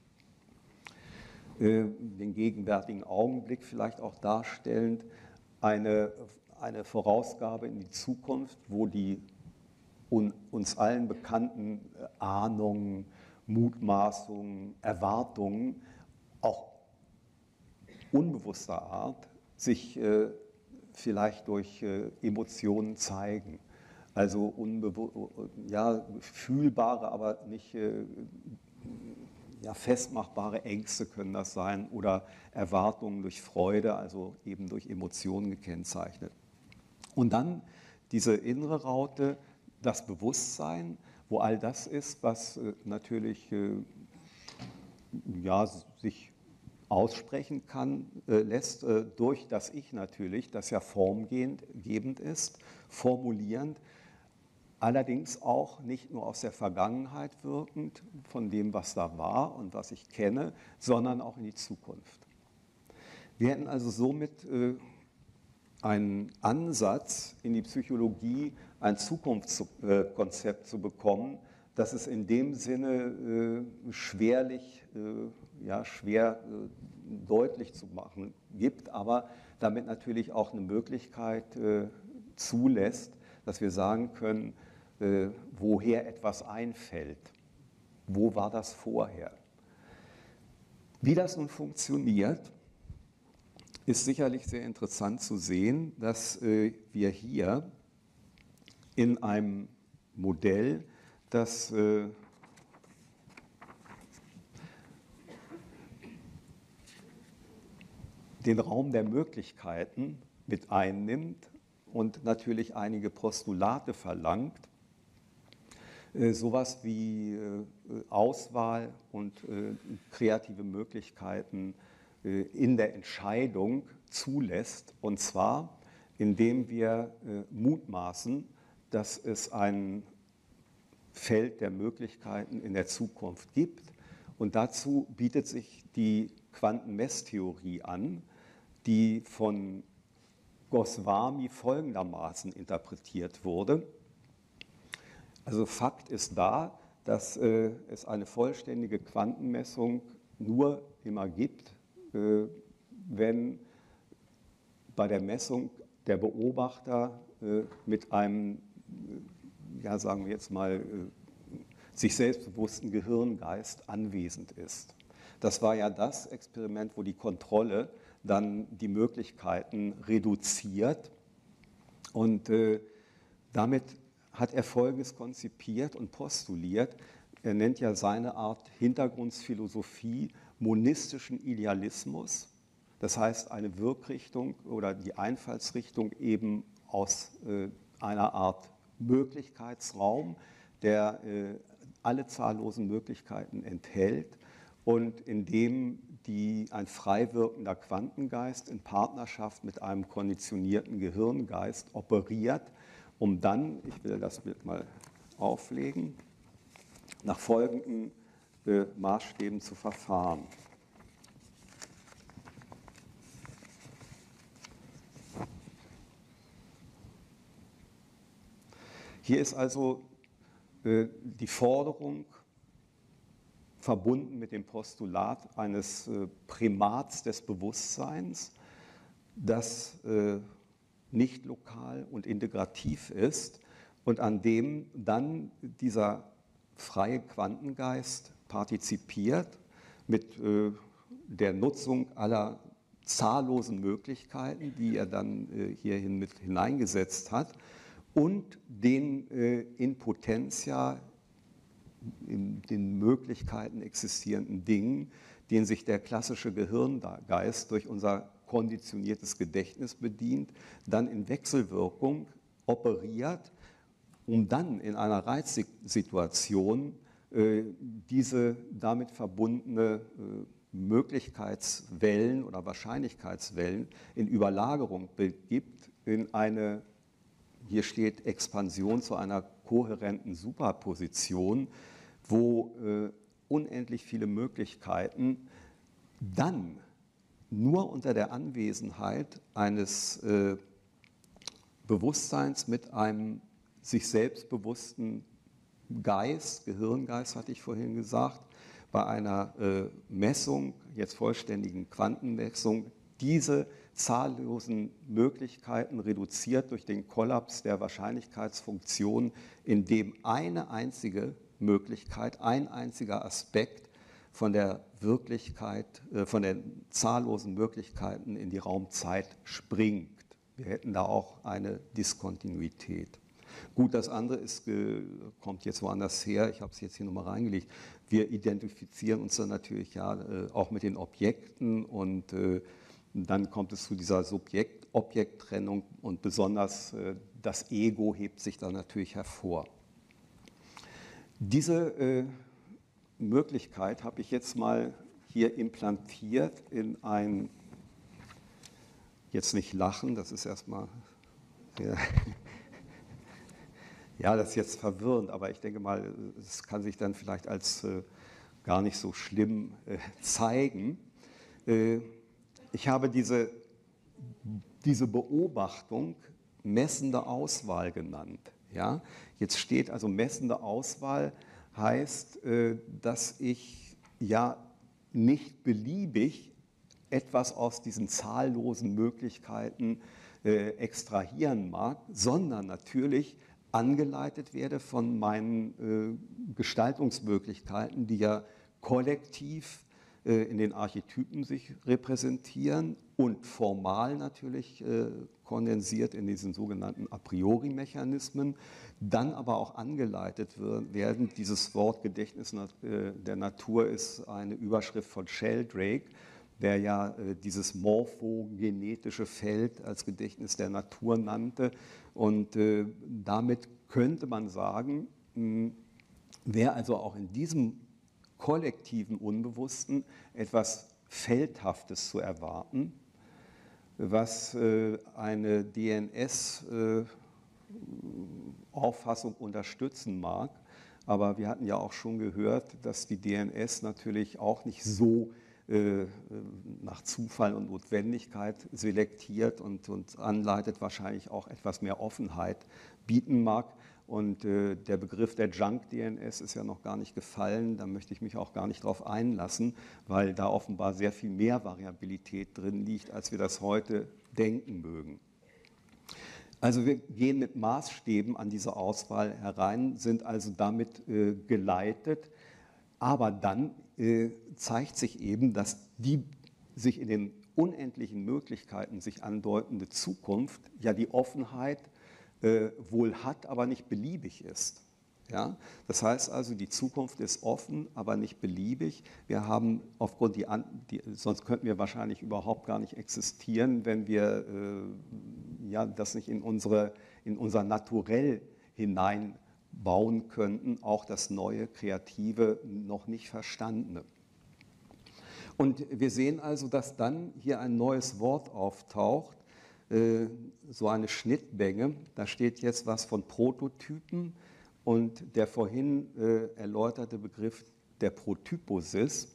den gegenwärtigen Augenblick vielleicht auch darstellend, eine, eine Vorausgabe in die Zukunft, wo die uns allen bekannten Ahnungen, Mutmaßungen, Erwartungen auch unbewusster Art sich äh, vielleicht durch äh, Emotionen zeigen. Also ja, fühlbare, aber nicht äh, ja, festmachbare Ängste können das sein oder Erwartungen durch Freude, also eben durch Emotionen gekennzeichnet. Und dann diese innere Raute, das Bewusstsein, wo all das ist, was äh, natürlich äh, ja, sich aussprechen kann, äh, lässt äh, durch das Ich natürlich, das ja formgebend ist, formulierend, allerdings auch nicht nur aus der Vergangenheit wirkend, von dem, was da war und was ich kenne, sondern auch in die Zukunft. Wir hätten also somit äh, einen Ansatz in die Psychologie, ein Zukunftskonzept zu bekommen, das es in dem Sinne äh, schwerlich, äh, ja, schwer äh, deutlich zu machen gibt, aber damit natürlich auch eine Möglichkeit äh, zulässt, dass wir sagen können, äh, woher etwas einfällt. Wo war das vorher? Wie das nun funktioniert, ist sicherlich sehr interessant zu sehen, dass äh, wir hier in einem Modell, das äh, den Raum der Möglichkeiten mit einnimmt und natürlich einige Postulate verlangt, äh, sowas wie äh, Auswahl und äh, kreative Möglichkeiten äh, in der Entscheidung zulässt, und zwar indem wir äh, mutmaßen, dass es ein Feld der Möglichkeiten in der Zukunft gibt. Und dazu bietet sich die Quantenmesstheorie an, die von Goswami folgendermaßen interpretiert wurde. Also Fakt ist da, dass äh, es eine vollständige Quantenmessung nur immer gibt, äh, wenn bei der Messung der Beobachter äh, mit einem, ja sagen wir jetzt mal, äh, sich selbstbewussten Gehirngeist anwesend ist. Das war ja das Experiment, wo die Kontrolle dann die Möglichkeiten reduziert, und äh, damit hat er Folgendes konzipiert und postuliert. Er nennt ja seine Art Hintergrundphilosophie monistischen Idealismus. Das heißt, eine Wirkrichtung oder die Einfallsrichtung eben aus äh, einer Art Möglichkeitsraum, der äh, alle zahllosen Möglichkeiten enthält und in dem die, ein frei wirkender Quantengeist in Partnerschaft mit einem konditionierten Gehirngeist operiert, um dann, ich will das Bild mal auflegen, nach folgenden äh, Maßstäben zu verfahren. Hier ist also äh, die Forderung verbunden mit dem Postulat eines äh, Primats des Bewusstseins, das äh, nicht lokal und integrativ ist und an dem dann dieser freie Quantengeist partizipiert mit äh, der Nutzung aller zahllosen Möglichkeiten, die er dann äh, hierhin mit hineingesetzt hat, und den äh, in Potentia, in den Möglichkeiten existierenden Dingen, denen sich der klassische Gehirngeist durch unser konditioniertes Gedächtnis bedient, dann in Wechselwirkung operiert, um dann in einer Reizsituation äh, diese damit verbundene äh, Möglichkeitswellen oder Wahrscheinlichkeitswellen in Überlagerung begibt, in eine, hier steht Expansion, zu einer kohärenten Superposition, wo äh, unendlich viele Möglichkeiten dann nur unter der Anwesenheit eines äh, Bewusstseins mit einem sich selbstbewussten Geist, Gehirngeist hatte ich vorhin gesagt, bei einer äh, Messung, jetzt vollständigen Quantenmessung, diese zahllosen Möglichkeiten reduziert durch den Kollaps der Wahrscheinlichkeitsfunktion, in dem eine einzige Möglichkeit, ein einziger Aspekt von der Wirklichkeit, äh, von den zahllosen Möglichkeiten in die Raumzeit springt. Wir hätten da auch eine Diskontinuität. Gut, das andere ist, kommt jetzt woanders her, ich habe es jetzt hier nochmal reingelegt. Wir identifizieren uns dann natürlich ja auch mit den Objekten, und dann kommt es zu dieser Subjekt-Objekt-Trennung, und besonders das Ego hebt sich dann natürlich hervor. Diese Möglichkeit habe ich jetzt mal hier implantiert in ein, jetzt nicht lachen, das ist erstmal sehr ja, das ist jetzt verwirrend, aber ich denke mal, es kann sich dann vielleicht als äh, gar nicht so schlimm äh, zeigen. Äh, ich habe diese, diese Beobachtung messende Auswahl genannt. Ja? Jetzt steht also messende Auswahl heißt, äh, dass ich ja nicht beliebig etwas aus diesen zahllosen Möglichkeiten äh, extrahieren mag, sondern natürlich angeleitet werde von meinen äh, Gestaltungsmöglichkeiten, die ja kollektiv äh, in den Archetypen sich repräsentieren und formal natürlich äh, kondensiert in diesen sogenannten A priori Mechanismen, dann aber auch angeleitet werden. Dieses Wort Gedächtnis äh, der Natur ist eine Überschrift von Sheldrake, der ja äh, dieses morphogenetische Feld als Gedächtnis der Natur nannte. Und äh, damit könnte man sagen, mh, wer also auch in diesem kollektiven Unbewussten etwas Feldhaftes zu erwarten, was äh, eine D N S-Auffassung äh, unterstützen mag. Aber wir hatten ja auch schon gehört, dass die D N S natürlich auch nicht so äh, nach Zufall und Notwendigkeit selektiert und, und anleitet, wahrscheinlich auch etwas mehr Offenheit bieten mag. Und äh, der Begriff der Junk-D N S ist ja noch gar nicht gefallen, da möchte ich mich auch gar nicht drauf einlassen, weil da offenbar sehr viel mehr Variabilität drin liegt, als wir das heute denken mögen. Also wir gehen mit Maßstäben an diese Auswahl herein, sind also damit äh, geleitet, aber dann äh, zeigt sich eben, dass die sich in den unendlichen Möglichkeiten sich andeutende Zukunft ja die Offenheit äh, wohl hat, aber nicht beliebig ist. Ja? Das heißt also, die Zukunft ist offen, aber nicht beliebig. Wir haben aufgrund die, die sonst könnten wir wahrscheinlich überhaupt gar nicht existieren, wenn wir äh, ja, das nicht in, unsere, in unser Naturell hineinbauen könnten, auch das neue, kreative, noch nicht verstandene. Und wir sehen also, dass dann hier ein neues Wort auftaucht, äh, so eine Schnittmenge. Da steht jetzt was von Prototypen. Und der vorhin äh, erläuterte Begriff der Protyposis,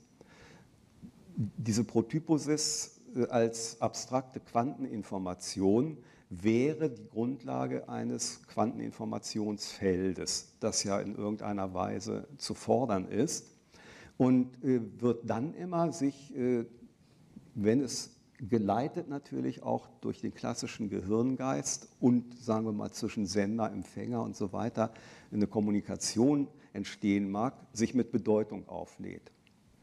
diese Protyposis äh, als abstrakte Quanteninformation wäre die Grundlage eines Quanteninformationsfeldes, das ja in irgendeiner Weise zu fordern ist und äh, wird dann immer sich, äh, wenn es geleitet natürlich auch durch den klassischen Gehirngeist und, sagen wir mal, zwischen Sender, Empfänger und so weiter eine Kommunikation entstehen mag, sich mit Bedeutung auflädt.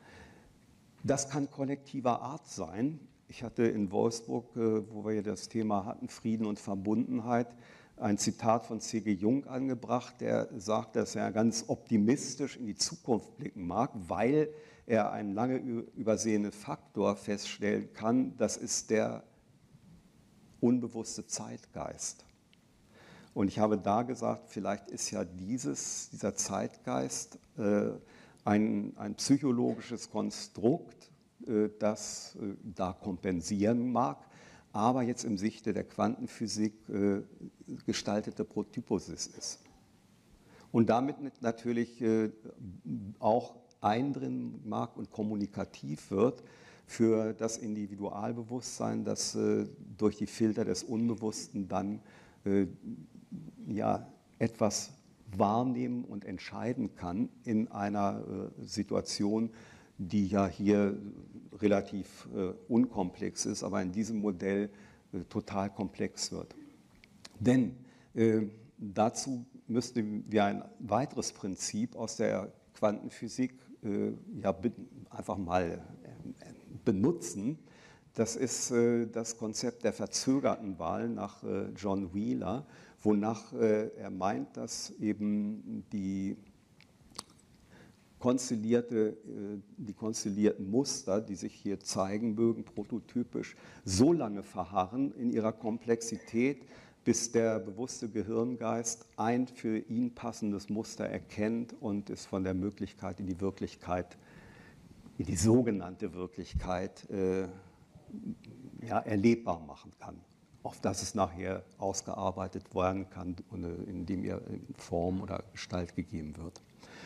Das kann kollektiver Art sein. Ich hatte in Wolfsburg, wo wir das Thema hatten, Frieden und Verbundenheit, ein Zitat von C G Jung angebracht, der sagt, dass er ganz optimistisch in die Zukunft blicken mag, weil er einen lange übersehenen Faktor feststellen kann, das ist der unbewusste Zeitgeist. Und ich habe da gesagt, vielleicht ist ja dieses, dieser Zeitgeist äh, ein, ein psychologisches Konstrukt, äh, das äh, da kompensieren mag, aber jetzt im Sichte der Quantenphysik äh, gestaltete Protyposis ist. Und damit natürlich äh, auch eindringen mag und kommunikativ wird für das Individualbewusstsein, das äh, durch die Filter des Unbewussten dann äh, ja, etwas wahrnehmen und entscheiden kann in einer äh, Situation, die ja hier relativ äh, unkomplex ist, aber in diesem Modell äh, total komplex wird. Denn äh, dazu müssten wir ein weiteres Prinzip aus der Quantenphysik äh, ja, einfach mal äh, benutzen. Das ist äh, das Konzept der verzögerten Wahl nach äh, John Wheeler, wonach äh, er meint, dass eben die, konstellierte, äh, die konstellierten Muster, die sich hier zeigen mögen, prototypisch, so lange verharren in ihrer Komplexität, bis der bewusste Gehirngeist ein für ihn passendes Muster erkennt und es von der Möglichkeit in die Wirklichkeit, in die sogenannte Wirklichkeit äh, ja, erlebbar machen kann, auf das es nachher ausgearbeitet werden kann, indem ihr Form oder Gestalt gegeben wird.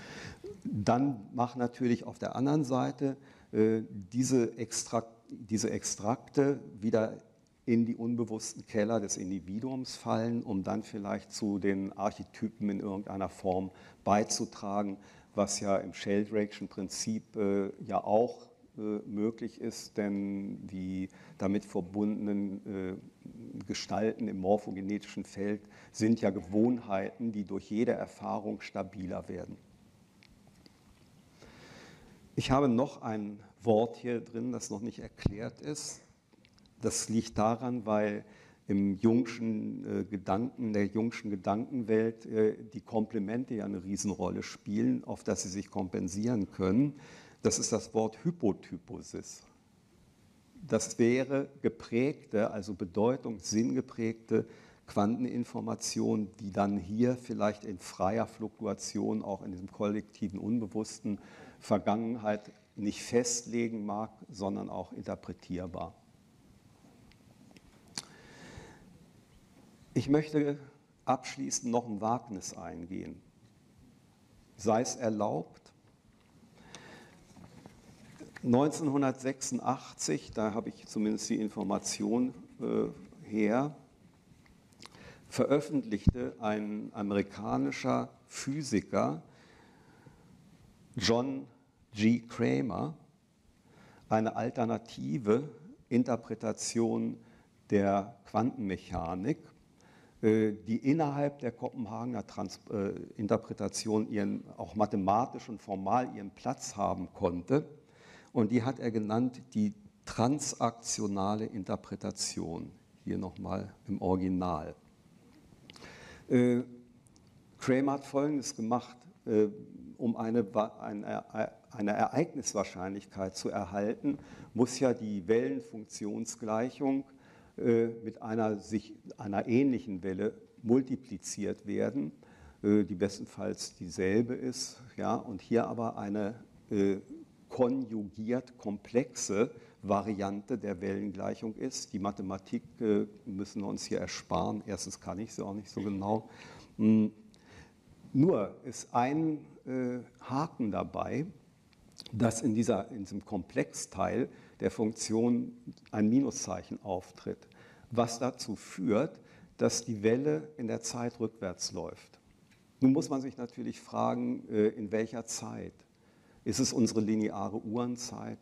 Dann macht natürlich auf der anderen Seite äh, diese, Extrakt, diese Extrakte wieder in die unbewussten Keller des Individuums fallen, um dann vielleicht zu den Archetypen in irgendeiner Form beizutragen, was ja im Sheldrake'schen Prinzip äh, ja auch äh, möglich ist, denn die damit verbundenen äh, Gestalten im morphogenetischen Feld sind ja Gewohnheiten, die durch jede Erfahrung stabiler werden. Ich habe noch ein Wort hier drin, das noch nicht erklärt ist. Das liegt daran, weil im Jungschen äh, Gedanken, der Jungschen Gedankenwelt äh, die Komplemente ja eine Riesenrolle spielen, auf das sie sich kompensieren können. Das ist das Wort Hypotyposis. Das wäre geprägte, also Bedeutung, sinngeprägte Quanteninformation, die dann hier vielleicht in freier Fluktuation auch in diesem kollektiven Unbewussten Vergangenheit nicht festlegen mag, sondern auch interpretierbar. Ich möchte abschließend noch ein Wagnis eingehen. Sei es erlaubt, neunzehnhundertsechsundachtzig, da habe ich zumindest die Information äh, her, veröffentlichte ein amerikanischer Physiker, John G. Cramer, eine alternative Interpretation der Quantenmechanik, die innerhalb der Kopenhagener Trans äh, Interpretation ihren, auch mathematisch und formal ihren Platz haben konnte. Und die hat er genannt die transaktionale Interpretation. Hier nochmal im Original. Äh, Cramer hat Folgendes gemacht, äh, um eine, eine, eine Ereigniswahrscheinlichkeit zu erhalten, muss ja die Wellenfunktionsgleichung mit einer, sich, einer ähnlichen Welle multipliziert werden, die bestenfalls dieselbe ist, ja, und hier aber eine äh, konjugiert komplexe Variante der Wellengleichung ist. Die Mathematik äh, müssen wir uns hier ersparen, erstens kann ich sie auch nicht so genau. Hm. Nur ist ein äh, Haken dabei, dass in, dieser, in diesem Komplexteil der Funktion ein Minuszeichen auftritt, was dazu führt, dass die Welle in der Zeit rückwärts läuft. Nun muss man sich natürlich fragen, in welcher Zeit? Ist es unsere lineare Uhrenzeit?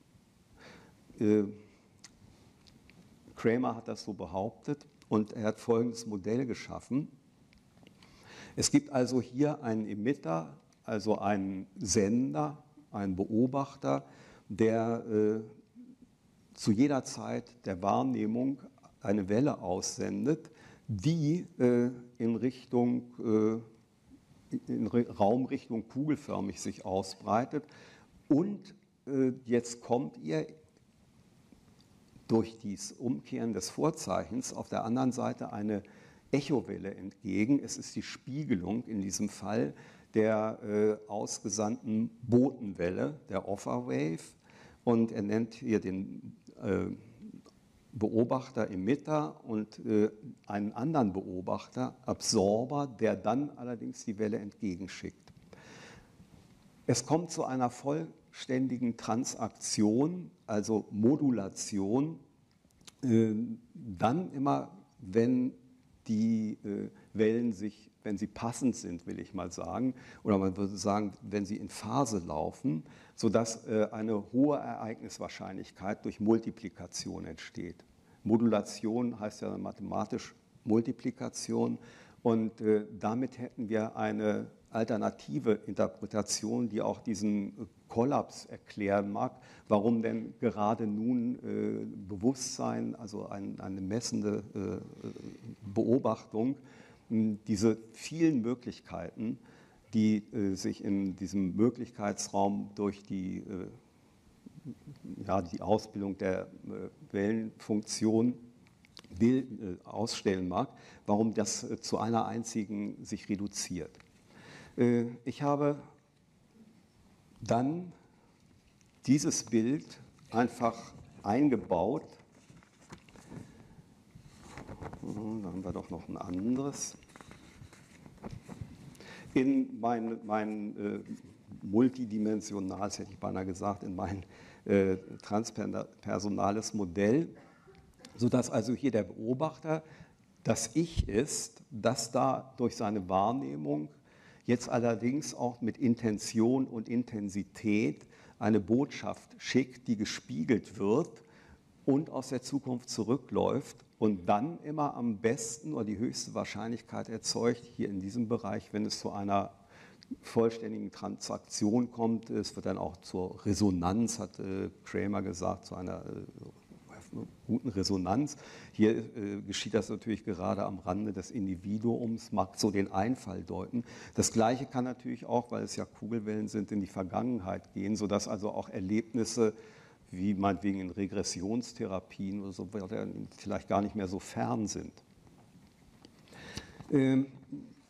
Cramer hat das so behauptet und er hat folgendes Modell geschaffen. Es gibt also hier einen Emitter, also einen Sender, einen Beobachter, der äh, zu jeder Zeit der Wahrnehmung eine Welle aussendet, die äh, in Richtung, äh, in Raumrichtung kugelförmig sich ausbreitet. Und äh, jetzt kommt ihr durch das Umkehren des Vorzeichens auf der anderen Seite eine Echowelle entgegen. Es ist die Spiegelung in diesem Fall der äh, ausgesandten Botenwelle, der Offer Wave. Und er nennt hier den äh, Beobachter Emitter und äh, einen anderen Beobachter Absorber, der dann allerdings die Welle entgegenschickt. Es kommt zu einer vollständigen Transaktion, also Modulation, äh, dann immer, wenn die äh, Wellen sich, wenn sie passend sind, will ich mal sagen, oder man würde sagen, wenn sie in Phase laufen, sodass äh, eine hohe Ereigniswahrscheinlichkeit durch Multiplikation entsteht. Modulation heißt ja mathematisch Multiplikation und äh, damit hätten wir eine alternative Interpretation, die auch diesen Kollaps erklären mag, warum denn gerade nun äh, Bewusstsein, also ein, eine messende äh, Beobachtung, diese vielen Möglichkeiten, die äh, sich in diesem Möglichkeitsraum durch die, äh, ja, die Ausbildung der äh, Wellenfunktion will, äh, ausstellen mag, warum das äh, zu einer einzigen sich reduziert. Äh, ich habe dann dieses Bild einfach eingebaut. Da haben wir doch noch ein anderes. In mein, mein äh, multidimensionales, hätte ich beinahe gesagt, in mein äh, transpersonales Modell, sodass also hier der Beobachter das Ich ist, das da durch seine Wahrnehmung jetzt allerdings auch mit Intention und Intensität eine Botschaft schickt, die gespiegelt wird und aus der Zukunft zurückläuft und dann immer am besten oder die höchste Wahrscheinlichkeit erzeugt, hier in diesem Bereich, wenn es zu einer vollständigen Transaktion kommt. Es wird dann auch zur Resonanz, hat äh, Cramer gesagt, zu einer äh, guten Resonanz. Hier äh, geschieht das natürlich gerade am Rande des Individuums, mag so den Einfall deuten. Das Gleiche kann natürlich auch, weil es ja Kugelwellen sind, in die Vergangenheit gehen, sodass also auch Erlebnisse wie meinetwegen in Regressionstherapien oder so vielleicht gar nicht mehr so fern sind. Ähm,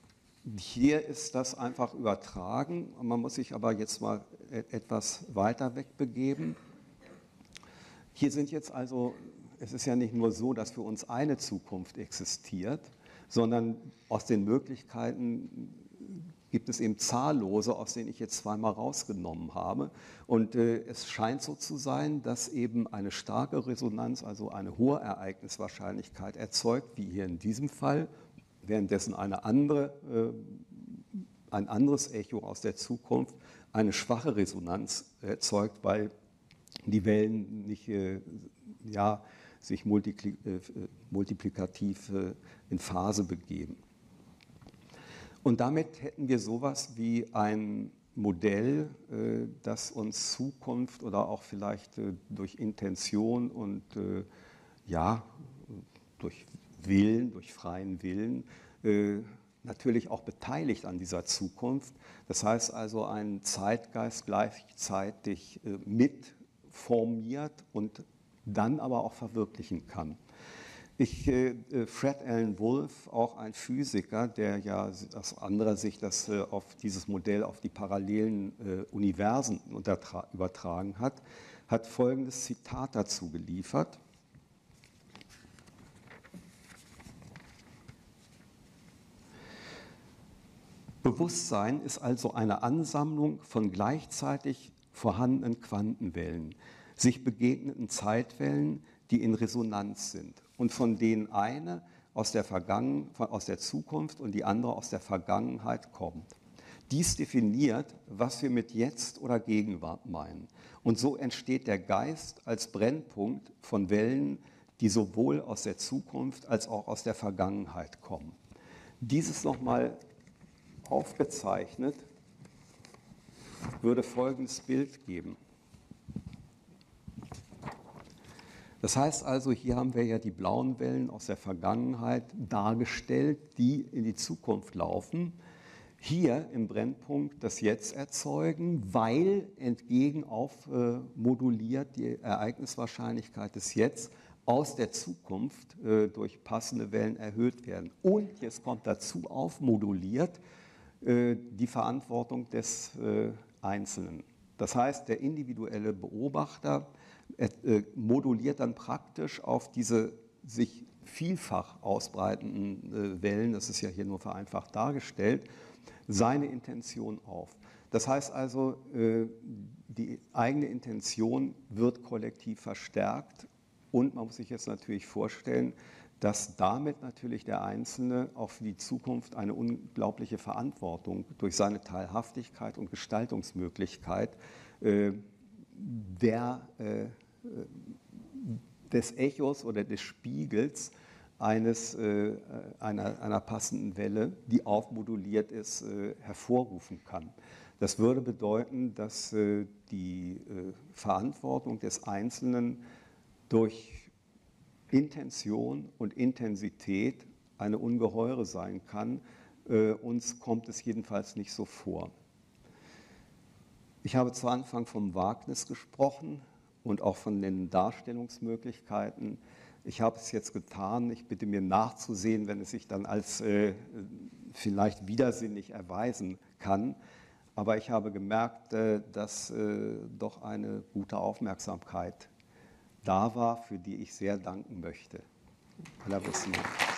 Hier ist das einfach übertragen. Man muss sich aber jetzt mal etwas weiter wegbegeben. Hier sind jetzt also, es ist ja nicht nur so, dass für uns eine Zukunft existiert, sondern aus den Möglichkeiten gibt es eben zahllose, aus denen ich jetzt zweimal rausgenommen habe. Und äh, es scheint so zu sein, dass eben eine starke Resonanz, also eine hohe Ereigniswahrscheinlichkeit erzeugt, wie hier in diesem Fall, währenddessen eine andere, äh, ein anderes Echo aus der Zukunft eine schwache Resonanz erzeugt, weil die Wellen nicht äh, ja, sich multipli äh, multiplikativ äh, in Phase begeben. Und damit hätten wir sowas wie ein Modell, äh, das uns Zukunft oder auch vielleicht äh, durch Intention und äh, ja, durch Willen, durch freien Willen, äh, natürlich auch beteiligt an dieser Zukunft. Das heißt also, ein Zeitgeist gleichzeitig äh, mitformiert und dann aber auch verwirklichen kann. Ich, äh, Fred Alan Wolf, auch ein Physiker, der ja aus anderer Sicht das, äh, auf dieses Modell auf die parallelen äh, Universen übertragen hat, hat folgendes Zitat dazu geliefert. Bewusstsein ist also eine Ansammlung von gleichzeitig vorhandenen Quantenwellen, sich begegnenden Zeitwellen, die in Resonanz sind und von denen eine aus der, Vergangen, aus der Zukunft und die andere aus der Vergangenheit kommt. Dies definiert, was wir mit Jetzt oder Gegenwart meinen. Und so entsteht der Geist als Brennpunkt von Wellen, die sowohl aus der Zukunft als auch aus der Vergangenheit kommen. Dieses nochmal aufgezeichnet würde folgendes Bild geben. Das heißt also, hier haben wir ja die blauen Wellen aus der Vergangenheit dargestellt, die in die Zukunft laufen. Hier im Brennpunkt das Jetzt erzeugen, weil entgegen aufmoduliert die Ereigniswahrscheinlichkeit des Jetzt aus der Zukunft äh, durch passende Wellen erhöht werden. Und jetzt kommt dazu aufmoduliert äh, die Verantwortung des äh, Einzelnen. Das heißt, der individuelle Beobachter äh, moduliert dann praktisch auf diese sich vielfach ausbreitenden äh, Wellen, das ist ja hier nur vereinfacht dargestellt, seine Intention auf. Das heißt also, äh, die eigene Intention wird kollektiv verstärkt und man muss sich jetzt natürlich vorstellen, dass damit natürlich der Einzelne auch für die Zukunft eine unglaubliche Verantwortung durch seine Teilhaftigkeit und Gestaltungsmöglichkeit äh, der, äh, des Echos oder des Spiegels eines, äh, einer, einer passenden Welle, die aufmoduliert ist, äh, hervorrufen kann. Das würde bedeuten, dass äh, die äh, Verantwortung des Einzelnen durch Intention und Intensität eine ungeheure sein kann. Äh, uns kommt es jedenfalls nicht so vor. Ich habe zu Anfang vom Wagnis gesprochen und auch von den Darstellungsmöglichkeiten. Ich habe es jetzt getan. Ich bitte mir nachzusehen, wenn es sich dann als äh, vielleicht widersinnig erweisen kann. Aber ich habe gemerkt, äh, dass äh, doch eine gute Aufmerksamkeit da war, für die ich sehr danken möchte. Allerbesten Dank.